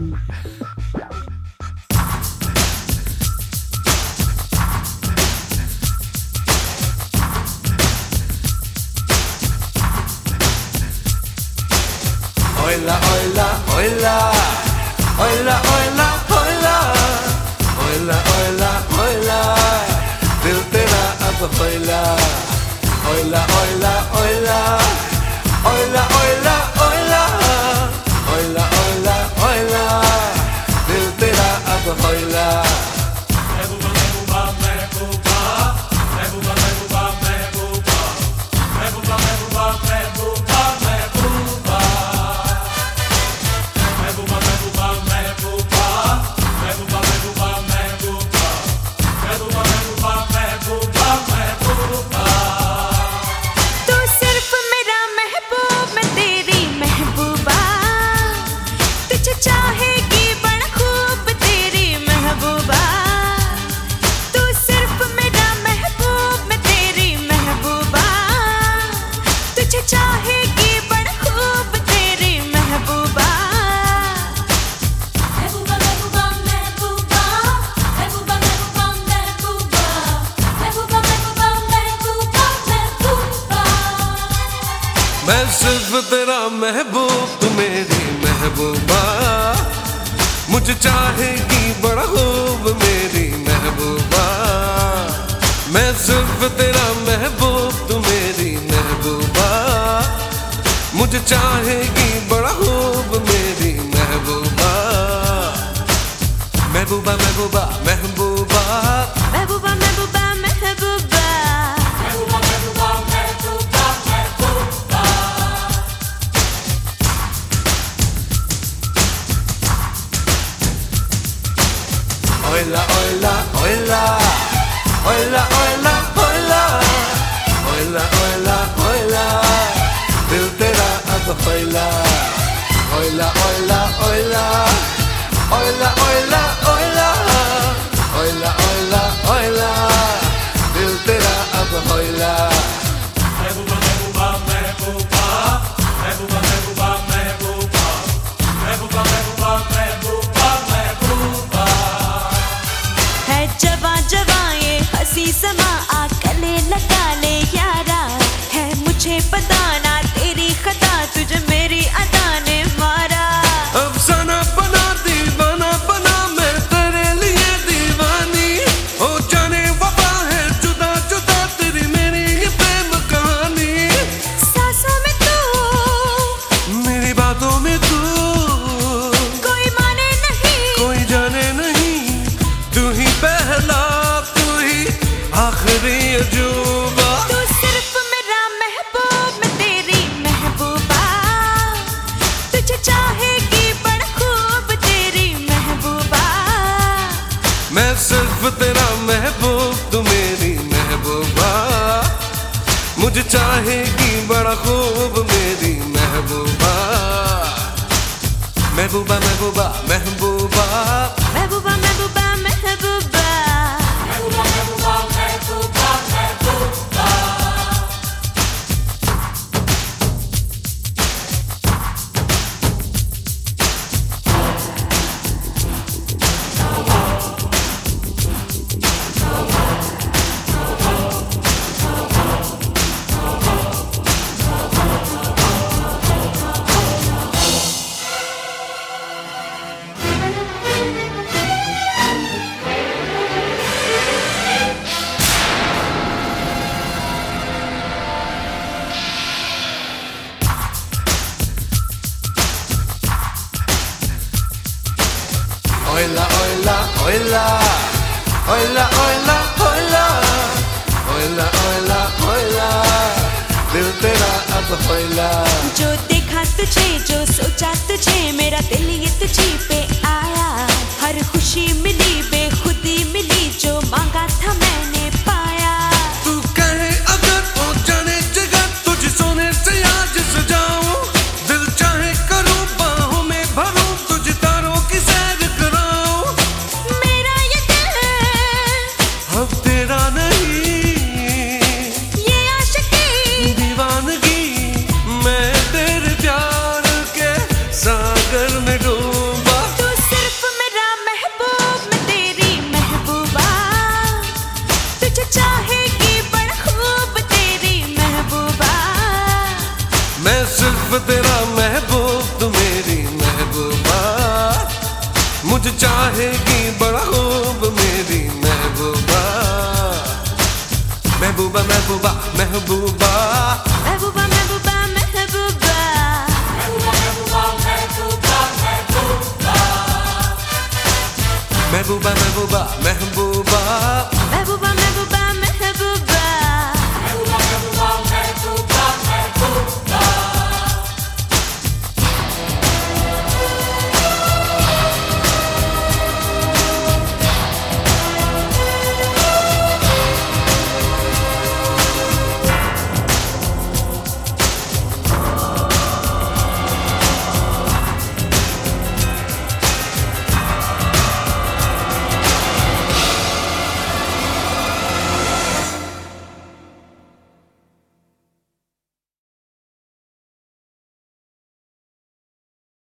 Oila, oila, oila, oila, oila, oila, oila, oila, oila, दिल तेरा अब होइला, oila, oila, oila, oila, oila, oila, oila, oila, oila, दिल तेरा अब होइला. मैं सिर्फ तेरा महबूब, तू मेरी महबूबा, मुझे चाहेगी बड़ा खूब मेरी महबूबा. मैं सिर्फ तेरा महबूब, तू मेरी महबूबा, मुझे चाहेगी बड़ा खूब मेरी महबूबा. महबूबा महबूबा महबूबा महबूबा महबूबा महबूबा Oila, oila, oila, oila, oila, oila, oila, oila, oila, दिल तेरा अब होइला. Oila, oila, oila, oila, oila, oila, oila, oila, oila, दिल तेरा अब होइला. समा आ गले लगा ले यारा, है मुझे पता ना तेरी खता, तुझे मेरी अदा ने मारा. अफसाना बना दीवाना बना मैं तेरे लिए दीवानी, हो जाने वफा है जुदा जुदा तेरी मेरी ये प्रेम कहानी. सांसों में तू, मेरी बातों में तू, कोई माने नहीं कोई जाने नहीं, तू ही पहला आखिरी अजूबा. तू सिर्फ मेरा महबूब, मैं तेरी महबूबा, तुझे चाहेगी बड़ा खूब तेरी महबूबा. मैं सिर्फ तेरा महबूब, तू मेरी महबूबा, मुझे चाहेगी बड़ा खूब मेरी महबूबा. महबूबा महबूबा महबूबा महबूबा महबूबा महबूबा Oila, oila, oila, oila, oila, oila, oila, oila, oila, दिल तेरा अब होइला. जो देखा तुझे, जो सोचा तुझे, मेरा दिल ये तुझी पे आया. हर खुशी मिली बेखुदी मिली, जो मांगा था मैंने पाया. तू कहे अगर हो जाने जगह, तुझे सोने से आज सजाऊं, दिल चाहे करूं बाहों में भरूं, तुझे तारों की सैर कराऊं. मेरा ये दिल अब तेरा नहीं, ये आशिकी दीवानगी, मैं तेरे प्यार के सागर में डूबा. तू मुझे चाहेगी बड़ा खूब मेरी महबूबा, महबूबा महबूबा महबूबा महबूबा महबूबा महबूबा महबूबा महबूबा महबूबा